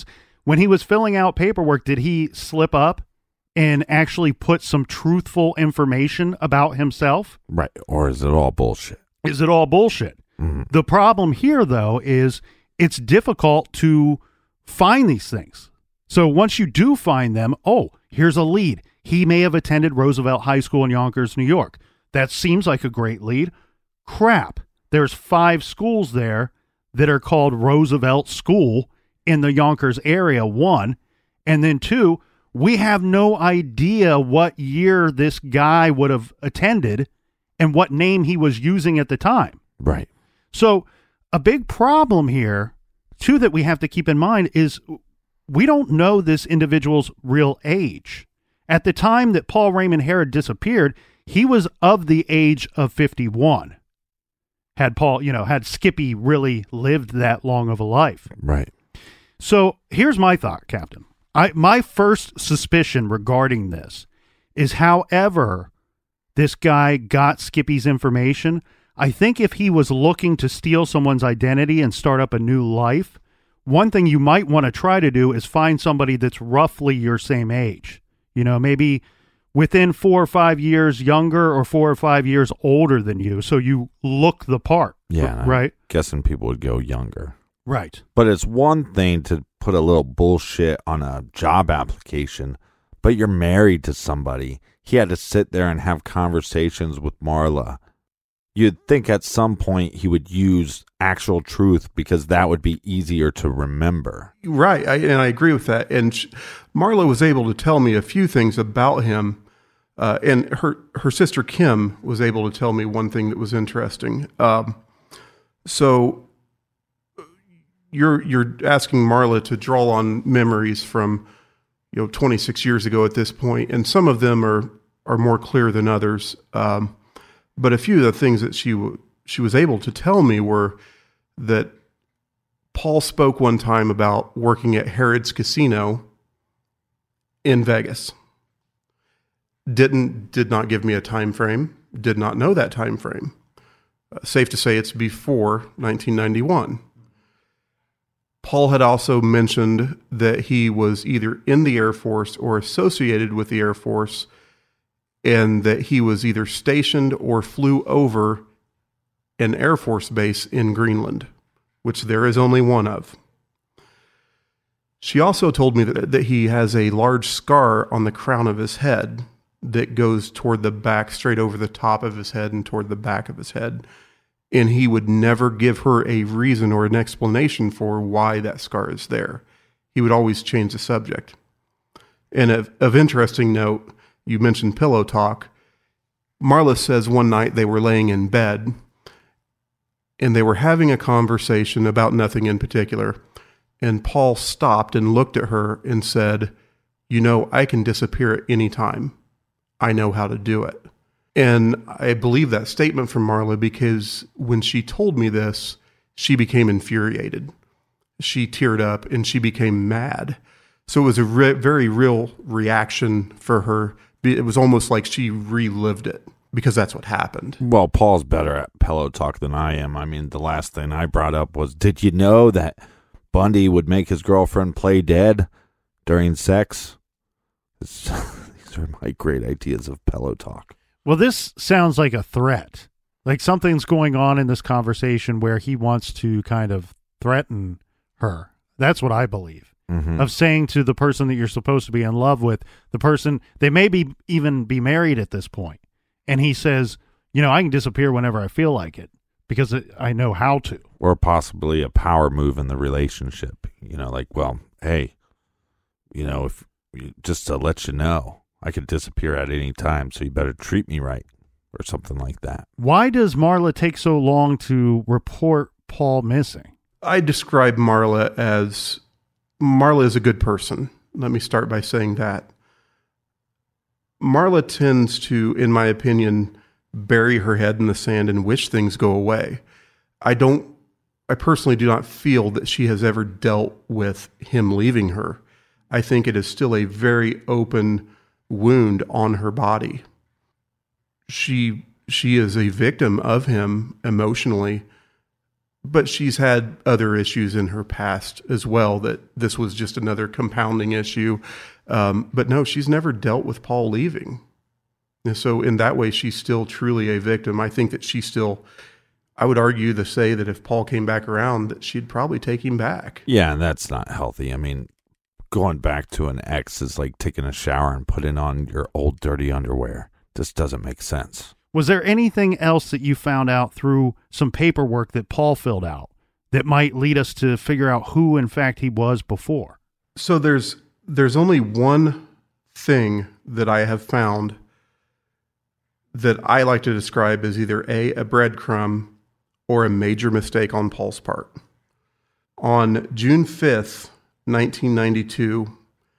Speaker 3: When he was filling out paperwork, did he slip up and actually put some truthful information about himself?
Speaker 4: Right. Or is it all bullshit?
Speaker 3: Is it all bullshit? Mm-hmm. The problem here, though, is it's difficult to find these things. So once you do find them, oh, here's a lead. He may have attended Roosevelt High School in Yonkers, New York. That seems like a great lead. Crap. There's five schools there that are called Roosevelt School in the Yonkers area, one. And then two, we have no idea what year this guy would have attended and what name he was using at the time.
Speaker 4: Right.
Speaker 3: So a big problem here, too, that we have to keep in mind is we don't know this individual's real age. At the time that Paul Raymond Herod disappeared, he was of the age of fifty-one. Had Paul, you know, had Skippy really lived that long of a life.
Speaker 4: Right.
Speaker 3: So here's my thought, Captain. I my first suspicion regarding this is however this guy got Skippy's information, I think if he was looking to steal someone's identity and start up a new life, one thing you might want to try to do is find somebody that's roughly your same age. You know, maybe within four or five years younger or four or five years older than you, so you look the part.
Speaker 4: Yeah,
Speaker 3: right.
Speaker 4: I'm guessing people would go younger.
Speaker 3: Right.
Speaker 4: But it's one thing to put a little bullshit on a job application, but you're married to somebody. He had to sit there and have conversations with Marla. You'd think at some point he would use actual truth because that would be easier to remember.
Speaker 5: Right, I, and I agree with that. And she, Marla was able to tell me a few things about him, uh, and her her sister Kim was able to tell me one thing that was interesting. Um, so you're you're asking Marla to draw on memories from, you know, twenty-six years ago at this point, and some of them are are more clear than others. Um, But a few of the things that she w- she was able to tell me were that Paul spoke one time about working at Harrod's Casino in Vegas. Didn't did not give me a time frame. Did not know that time frame. Uh, safe to say it's before nineteen ninety-one. Paul had also mentioned that he was either in the Air Force or associated with the Air Force, and that he was either stationed or flew over an Air Force base in Greenland, which there is only one of. She also told me that, that he has a large scar on the crown of his head that goes toward the back, straight over the top of his head and toward the back of his head. And he would never give her a reason or an explanation for why that scar is there. He would always change the subject. And of, of interesting note, you mentioned pillow talk. Marla says one night they were laying in bed and they were having a conversation about nothing in particular. And Paul stopped and looked at her and said, "You know, I can disappear at any time. I know how to do it." And I believe that statement from Marla because when she told me this, she became infuriated. She teared up and she became mad. So it was a re- very real reaction for her. It was almost like she relived it because that's what happened.
Speaker 4: Well, Paul's better at pillow talk than I am. I mean, the last thing I brought up was, did you know that Bundy would make his girlfriend play dead during sex? It's, these are my great ideas of pillow talk.
Speaker 3: Well, this sounds like a threat. Like something's going on in this conversation where he wants to kind of threaten her. That's what I believe. Mm-hmm. Of saying to the person that you're supposed to be in love with, the person, they may be even be married at this point. And he says, you know, I can disappear whenever I feel like it because it, I know how to.
Speaker 4: Or possibly a power move in the relationship. You know, like, well, hey, you know, if just to let you know, I could disappear at any time, so you better treat me right or something like that.
Speaker 3: Why does Marla take so long to report Paul missing?
Speaker 5: I describe Marla as, Marla is a good person. Let me start by saying that. Marla tends to, in my opinion, bury her head in the sand and wish things go away. I don't, I personally do not feel that she has ever dealt with him leaving her. I think it is still a very open wound on her body. She, she is a victim of him emotionally, but she's had other issues in her past as well, that this was just another compounding issue. Um, but no, she's never dealt with Paul leaving. And so in that way, she's still truly a victim. I think that she still, I would argue to say that if Paul came back around, that she'd probably take him back.
Speaker 4: Yeah, and that's not healthy. I mean, going back to an ex is like taking a shower and putting on your old dirty underwear. Just doesn't make sense.
Speaker 3: Was there anything else that you found out through some paperwork that Paul filled out that might lead us to figure out who, in fact, he was before?
Speaker 5: So there's there's only one thing that I have found that I like to describe as either A, a breadcrumb, or a major mistake on Paul's part. On June fifth, nineteen ninety-two,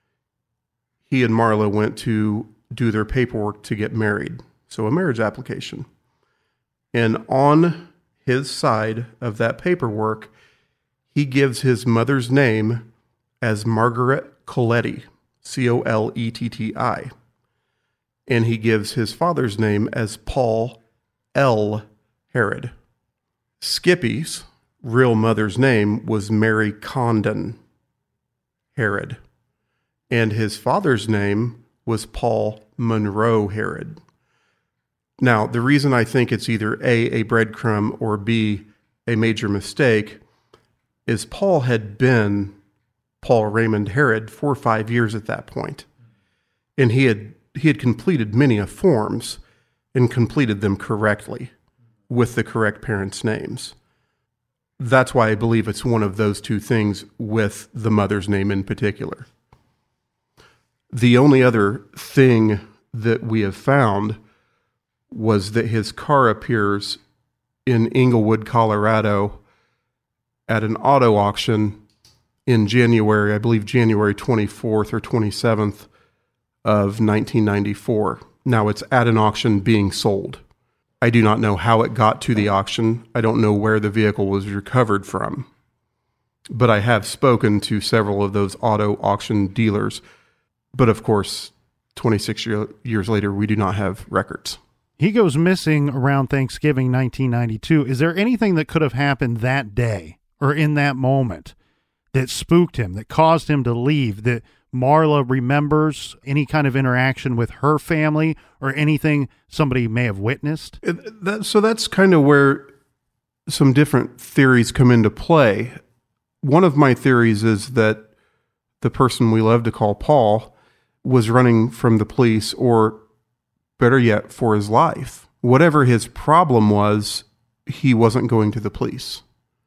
Speaker 5: he and Marla went to do their paperwork to get married. So a marriage application. And on his side of that paperwork, he gives his mother's name as Margaret Coletti, C O L E T T I. And he gives his father's name as Paul L. Herod. Skippy's real mother's name was Mary Condon Herod. And his father's name was Paul Monroe Herod. Now, the reason I think it's either A, a breadcrumb, or B, a major mistake, is Paul had been Paul Raymond Herod for five years at that point. And he had he had completed many of forms and completed them correctly with the correct parents' names. That's why I believe it's one of those two things with the mother's name in particular. The only other thing that we have found was that his car appears in Englewood, Colorado at an auto auction in January, I believe January twenty-fourth or twenty-seventh of nineteen ninety-four. Now it's at an auction being sold. I do not know how it got to the auction. I don't know where the vehicle was recovered from. But I have spoken to several of those auto auction dealers. But of course, twenty-six year, years later, we do not have records.
Speaker 3: He goes missing around Thanksgiving nineteen ninety-two. Is there anything that could have happened that day or in that moment that spooked him, that caused him to leave, that Marla remembers, any kind of interaction with her family or anything somebody may have witnessed?
Speaker 5: It, that, so that's kind of where some different theories come into play. One of my theories is that the person we love to call Paul was running from the police, or better yet, for his life. Whatever his problem was, he wasn't going to the police.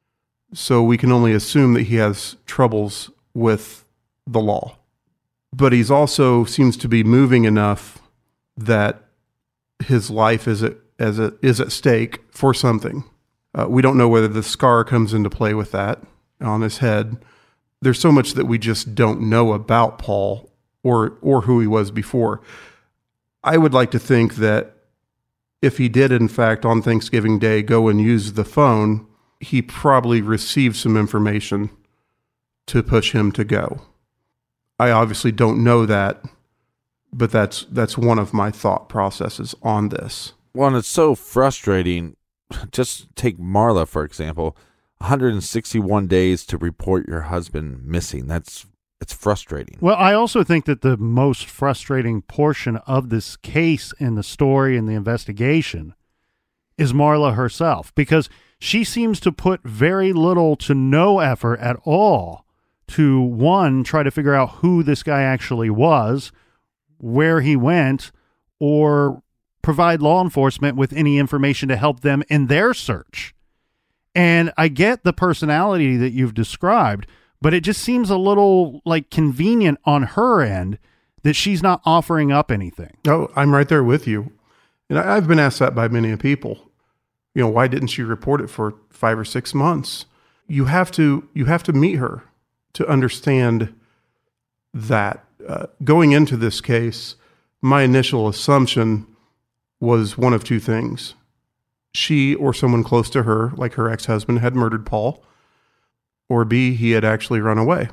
Speaker 5: So we can only assume that he has troubles with the law. But he's also seems to be moving enough that his life is at, as a, is at stake for something. Uh, we don't know whether the scar comes into play with that on his head. There's so much that we just don't know about Paul or or who he was before. I would like to think that if he did, in fact, on Thanksgiving Day, go and use the phone, he probably received some information to push him to go. I obviously don't know that, but that's that's one of my thought processes on this.
Speaker 4: Well, and it's so frustrating. Just take Marla, for example. one hundred sixty-one days to report your husband missing. That's it's frustrating.
Speaker 3: Well, I also think that the most frustrating portion of this case in the story and the investigation is Marla herself, because she seems to put very little to no effort at all to, one, try to figure out who this guy actually was, where he went, or provide law enforcement with any information to help them in their search. And I get the personality that you've described, but it just seems a little like convenient on her end that she's not offering up anything.
Speaker 5: Oh, I'm right there with you. And I've been asked that by many people. You know, why didn't she report it for five or six months? You have to, you have to meet her to understand that. Uh, going into this case, my initial assumption was one of two things. She or someone close to her, like her ex-husband, had murdered Paul, or B, he had actually run away.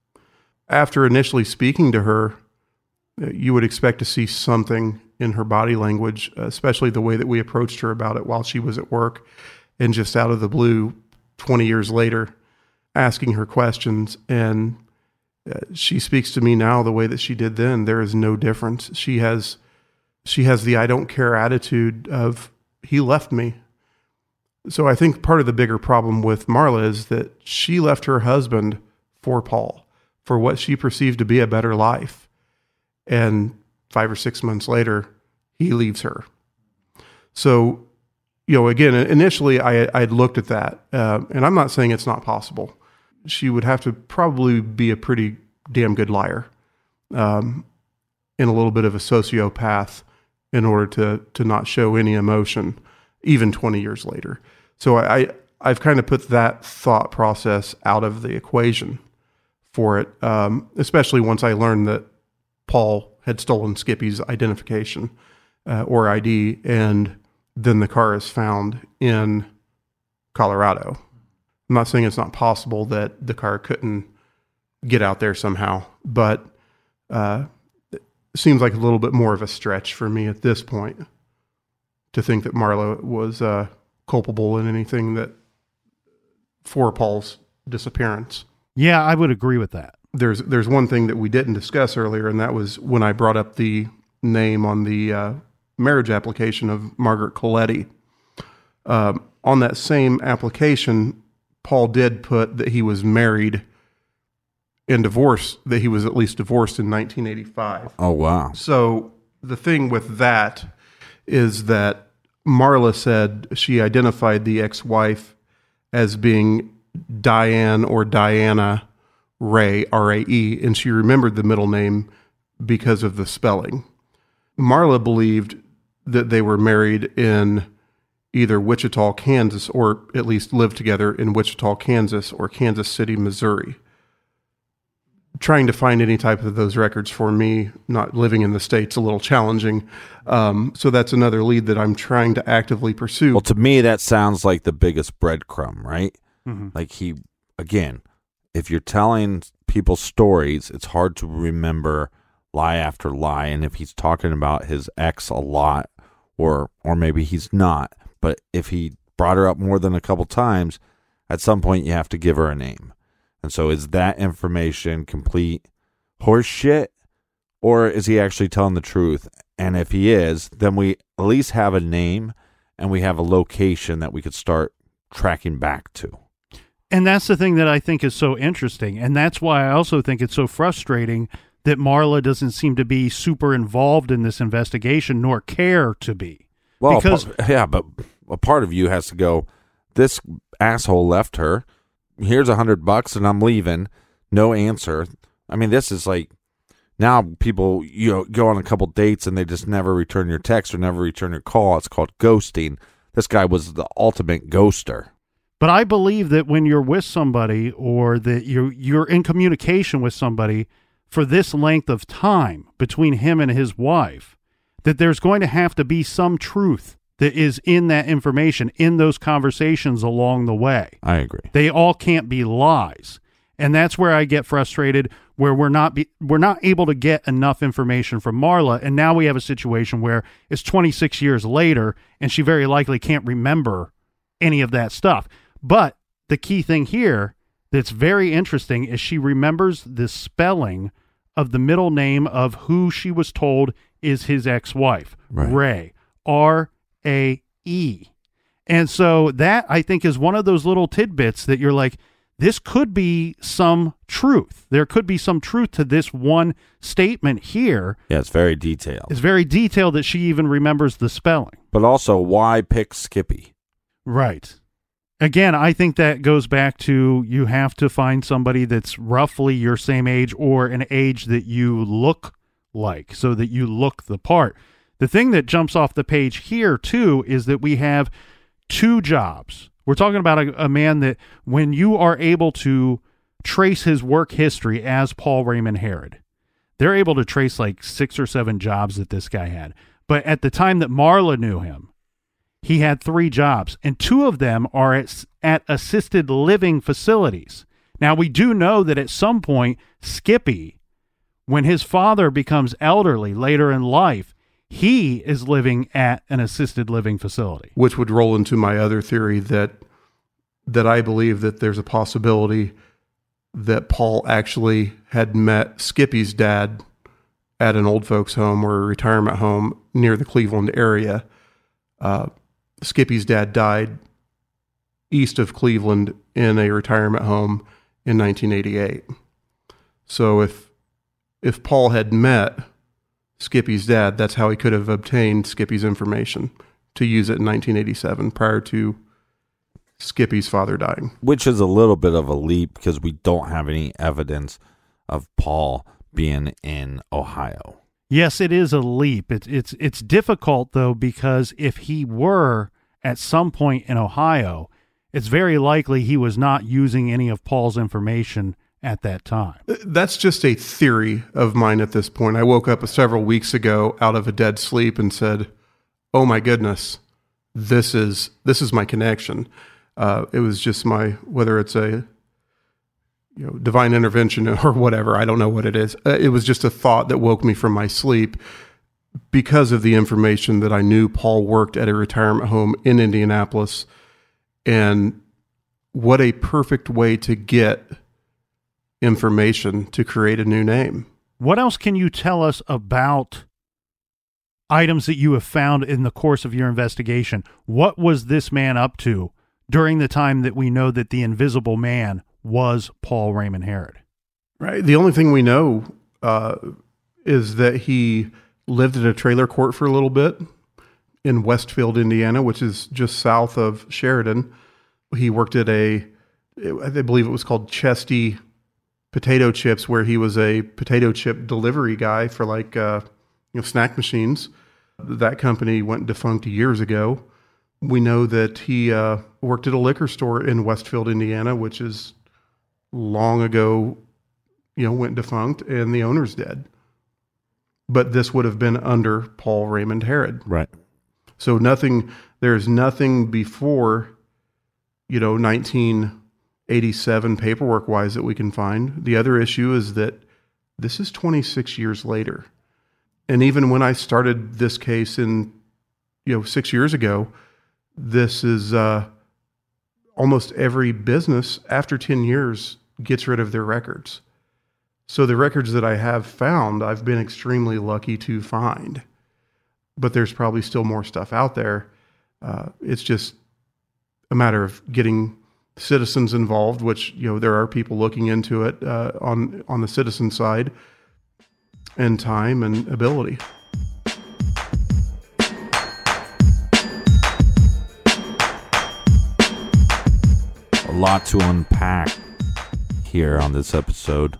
Speaker 5: After initially speaking to her, you would expect to see something in her body language, especially the way that we approached her about it while she was at work, and just out of the blue twenty years later, asking her questions, and uh, she speaks to me now the way that she did then. There is no difference. She has, she has the I don't care attitude of, he left me. So I think part of the bigger problem with Marla is that she left her husband for Paul, for what she perceived to be a better life. And five or six months later, he leaves her. So, you know, again, initially I I had looked at that, uh, and I'm not saying it's not possible. She would have to probably be a pretty damn good liar, um, and a little bit of a sociopath in order to to not show any emotion, even twenty years later. So I, I I've kind of put that thought process out of the equation for it, um, especially once I learned that Paul had stolen Skippy's identification uh, or I D, and then the car is found in Colorado. I'm not saying it's not possible that the car couldn't get out there somehow, but uh, it seems like a little bit more of a stretch for me at this point to think that Marla was uh, culpable in anything that for Paul's disappearance.
Speaker 3: Yeah, I would agree with that.
Speaker 5: There's there's one thing that we didn't discuss earlier, and that was when I brought up the name on the uh, marriage application of Margaret Coletti. Um, on that same application, Paul did put that he was married and divorced, that he was at least divorced in nineteen eighty-five.
Speaker 4: Oh, wow.
Speaker 5: So the thing with that is that Marla said she identified the ex-wife as being Diane or Diana Rae, R A E, and she remembered the middle name because of the spelling. Marla believed that they were married in either Wichita, Kansas, or at least lived together in Wichita, Kansas, or Kansas City, Missouri. Trying to find any type of those records for me, not living in the States, a little challenging. Um, so that's another lead that I'm trying to actively pursue.
Speaker 4: Well, to me, that sounds like the biggest breadcrumb, right?
Speaker 3: Mm-hmm.
Speaker 4: Like he, again, if you're telling people stories, it's hard to remember lie after lie. And if he's talking about his ex a lot, or or maybe he's not, but if he brought her up more than a couple times, at some point you have to give her a name. And so is that information complete horse shit, or is he actually telling the truth? And if he is, then we at least have a name and we have a location that we could start tracking back to.
Speaker 3: And that's the thing that I think is so interesting. And that's why I also think it's so frustrating that Marla doesn't seem to be super involved in this investigation, nor care to be.
Speaker 4: Well,
Speaker 3: because,
Speaker 4: pa- yeah, but a part of you has to go, this asshole left her. Here's a hundred bucks and I'm leaving. No answer. I mean, this is like, now people, you know, go on a couple dates and they just never return your text or never return your call. It's called ghosting. This guy was the ultimate ghoster.
Speaker 3: But I believe that when you're with somebody, or that you're, you're in communication with somebody for this length of time between him and his wife, that there's going to have to be some truth that is in that information, in those conversations along the way.
Speaker 4: I agree.
Speaker 3: They all can't be lies. And that's where I get frustrated, where we're not be, we're not able to get enough information from Marla, and now we have a situation where it's twenty-six years later, and she very likely can't remember any of that stuff. But the key thing here that's very interesting is she remembers the spelling of the middle name of who she was told is his ex-wife,
Speaker 4: right.
Speaker 3: Rae, R A E. And so that, I think, is one of those little tidbits that you're like, this could be some truth. There could be some truth to this one statement here.
Speaker 4: Yeah, it's very detailed.
Speaker 3: It's very detailed that she even remembers the spelling.
Speaker 4: But also, why pick Skippy?
Speaker 3: Right. Again, I think that goes back to you have to find somebody that's roughly your same age or an age that you look like, so that you look the part. The thing that jumps off the page here, too, is that we have two jobs. We're talking about a, a man that when you are able to trace his work history as Paul Raymond Herod, they're able to trace like six or seven jobs that this guy had. But at the time that Marla knew him, he had three jobs, and two of them are at, at assisted living facilities. Now, we do know that at some point, Skippy, when his father becomes elderly later in life, he is living at an assisted living facility.
Speaker 5: Which would roll into my other theory that that I believe that there's a possibility that Paul actually had met Skippy's dad at an old folks home or a retirement home near the Cleveland area. Uh, Skippy's dad died east of Cleveland in a retirement home in nineteen eighty-eight. So if if Paul had met Skippy's dad, that's how he could have obtained Skippy's information to use it in nineteen eighty-seven prior to Skippy's father dying.
Speaker 4: Which is a little bit of a leap because we don't have any evidence of Paul being in Ohio.
Speaker 3: Yes, it is a leap. It's it's it's difficult though, because if he were at some point in Ohio, it's very likely he was not using any of Paul's information at that time.
Speaker 5: That's just a theory of mine at this point. I woke up several weeks ago out of a dead sleep and said, "Oh my goodness, this is this is my connection." Uh, it was just my, whether it's a you know divine intervention or whatever, I don't know what it is. Uh, it was just a thought that woke me from my sleep because of the information that I knew Paul worked at a retirement home in Indianapolis, and what a perfect way to get information to create a new name.
Speaker 3: What else can you tell us about items that you have found in the course of your investigation? What was this man up to during the time that we know that the Invisible Man was Paul Raymond Herod?
Speaker 5: Right. The only thing we know uh, is that he lived at a trailer court for a little bit in Westfield, Indiana, which is just south of Sheridan. He worked at a, I believe it was called Chesty Potato Chips, where he was a potato chip delivery guy for like uh, you know snack machines. That company went defunct years ago. We know that he uh, worked at a liquor store in Westfield, Indiana, which is long ago, you know, went defunct, and the owner's dead. But this would have been under Paul Raymond Herod.
Speaker 4: Right.
Speaker 5: So nothing, there's nothing before, you know, nineteen eighty-seven paperwork-wise that we can find. The other issue is that this is twenty-six years later. And even when I started this case in, you know, six years ago, this is uh, almost every business after ten years gets rid of their records. So the records that I have found, I've been extremely lucky to find. But there's probably still more stuff out there. Uh, it's just a matter of getting citizens involved, which, you know, there are people looking into it uh, on on the citizen side, and time and ability.
Speaker 4: A lot to unpack here on this episode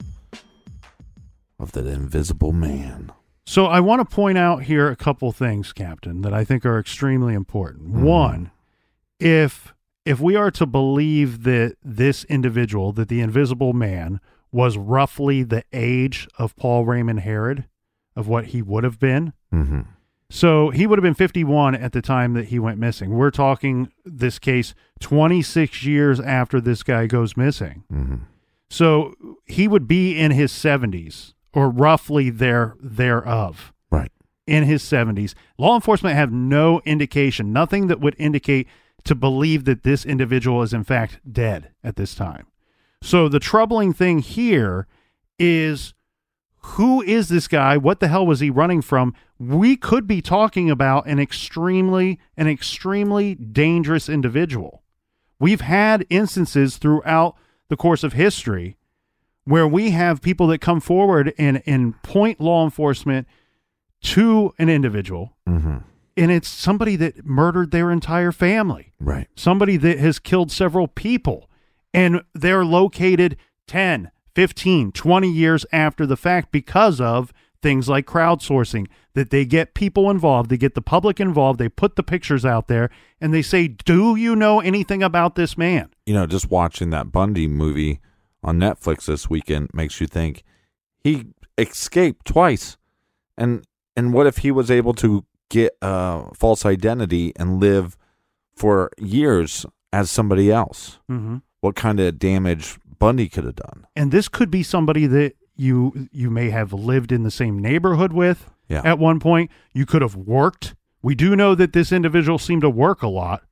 Speaker 4: of The Invisible Man.
Speaker 3: So I want to point out here a couple things, Captain, that I think are extremely important. Mm. One, if if we are to believe that this individual, that the Invisible Man, was roughly the age of Paul Raymond Herod, of what he would have been.
Speaker 4: Mm-hmm.
Speaker 3: So he would have been fifty-one at the time that he went missing. We're talking this case twenty-six years after this guy goes missing.
Speaker 4: Mm-hmm.
Speaker 3: So he would be in his seventies, or roughly there thereof.
Speaker 4: Right.
Speaker 3: In his seventies. Law enforcement have no indication, nothing that would indicate to believe that this individual is in fact dead at this time. So the troubling thing here is, who is this guy? What the hell was he running from? We could be talking about an extremely, an extremely dangerous individual. We've had instances throughout the course of history where we have people that come forward and, and point law enforcement to an individual,
Speaker 4: mm-hmm.
Speaker 3: and it's somebody that murdered their entire family.
Speaker 4: Right.
Speaker 3: Somebody that has killed several people, and they're located ten, fifteen, twenty years after the fact because of things like crowdsourcing, that they get people involved, they get the public involved, they put the pictures out there, and they say, do you know anything about this man?
Speaker 4: You know, just watching that Bundy movie on Netflix this weekend makes you think he escaped twice. And and what if he was able to get a false identity and live for years as somebody else?
Speaker 3: Mm-hmm.
Speaker 4: What kind of damage Bundy could have done?
Speaker 3: And this could be somebody that you you may have lived in the same neighborhood with
Speaker 4: yeah.
Speaker 3: at one point. You could have worked. We do know that this individual seemed to work a lot.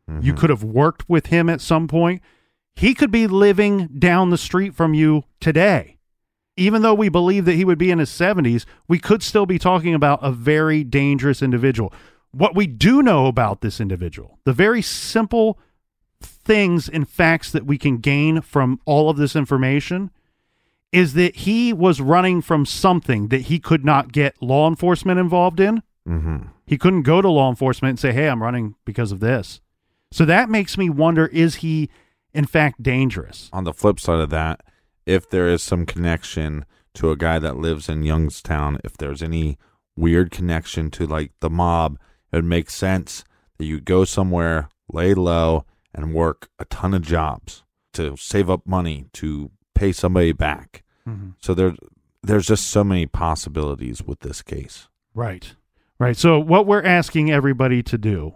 Speaker 3: Mm-hmm. You could have worked with him at some point. He could be living down the street from you today. Even though we believe that he would be in his seventies, we could still be talking about a very dangerous individual. What we do know about this individual, the very simple things and facts that we can gain from all of this information, is that he was running from something that he could not get law enforcement involved in.
Speaker 4: Mm-hmm.
Speaker 3: He couldn't go to law enforcement and say, hey, I'm running because of this. So that makes me wonder, is he in fact dangerous?
Speaker 4: On the flip side of that, if there is some connection to a guy that lives in Youngstown, if there's any weird connection to like the mob, it would make sense that you go somewhere, lay low, and work a ton of jobs to save up money to pay somebody back. Mm-hmm. So there, there's just so many possibilities with this case.
Speaker 3: Right. Right. So what we're asking everybody to do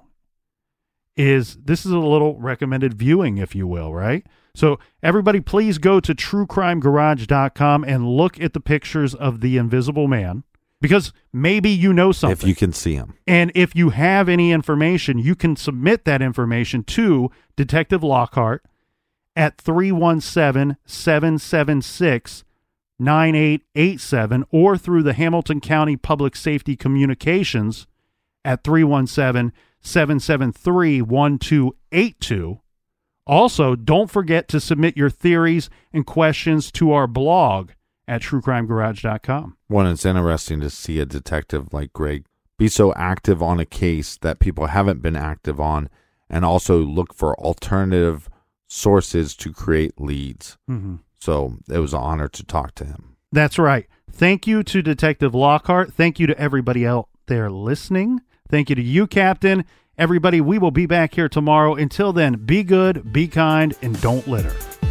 Speaker 3: is, this is a little recommended viewing, if you will, right? So everybody, please go to true crime garage dot com and look at the pictures of the Invisible Man, because maybe you know something.
Speaker 4: If you can see him.
Speaker 3: And if you have any information, you can submit that information to Detective Lockhart at three one seven, seven seven six, nine eight eight seven or through the Hamilton County Public Safety Communications at three one seven, seven seven three, one two eight two. Also, don't forget to submit your theories and questions to our blog at true crime garage dot com.
Speaker 4: One, it's interesting to see a detective like Greg be so active on a case that people haven't been active on, and also look for alternative sources to create leads. Mm-hmm. So it was an honor to talk to him.
Speaker 3: That's right. Thank you to Detective Lockhart. Thank you to everybody out there listening. Thank you to you, Captain. Everybody, we will be back here tomorrow. Until then, be good, be kind, and don't litter.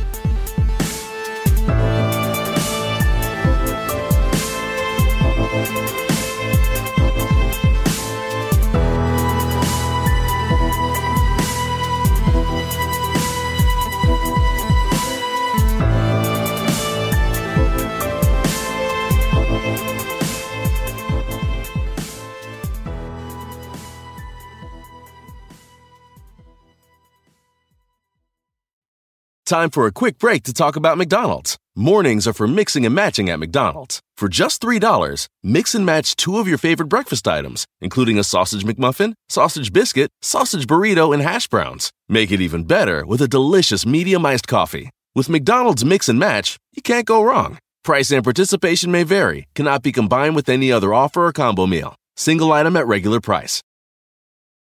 Speaker 1: Time for a quick break to talk about McDonald's. Mornings are for mixing and matching at McDonald's. For just three dollars, mix and match two of your favorite breakfast items, including a sausage McMuffin, sausage biscuit, sausage burrito, and hash browns. Make it even better with a delicious medium iced coffee. With McDonald's Mix and Match, you can't go wrong. Price and participation may vary, cannot be combined with any other offer or combo meal. Single item at regular price.